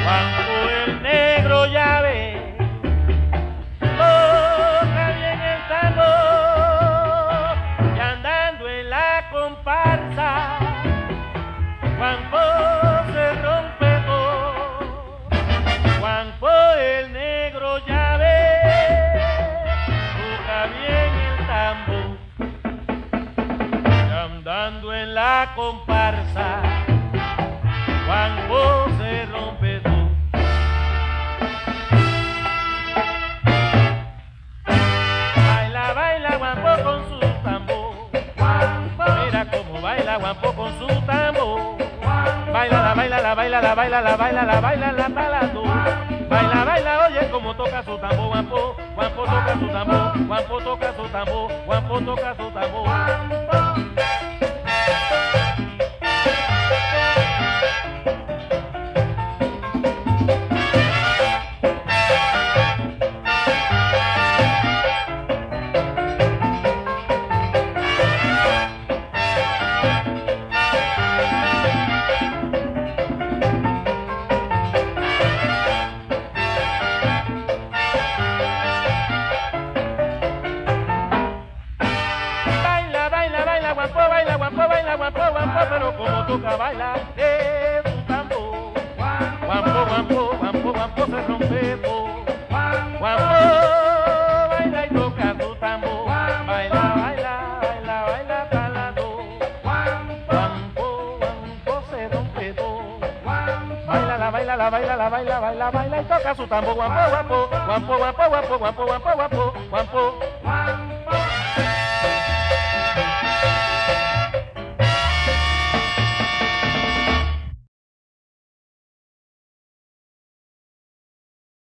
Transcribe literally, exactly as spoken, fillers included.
Juanjo el negro ya ve, toca bien el tambor y andando en la comparsa, Juanjo se rompe todo. Juanjo el negro ya ve, toca bien el tambor y andando en la comparsa, Juanjo se rompe todo. Baila, baila Juanjo con su tambor. Mira cómo baila Juanjo con su tambor. Baila, la baila, la baila, la baila, la baila, la baila, la taladó. Baila, baila, oye cómo toca su tambor, Juanjo. Juanjo toca su tambor, Juanjo toca su tambor, Juanjo toca su tambor. Juanjo baila, Juanjo baila, Juanjo, Juanjo, pero como toca baila de su tambor. Juanjo, Juanjo, Juanjo, Juanjo se rompe todo. Juanjo baila y toca su tambor. Baila, baila, baila, baila talado. Juanjo, Juanjo se rompe todo. Baila, la baila, la baila, la baila, baila, baila y toca su tambor. Juanjo, Juanjo, Juanjo, Juanjo, Juanjo, Juanjo, Juanjo, Juanjo, Juanjo.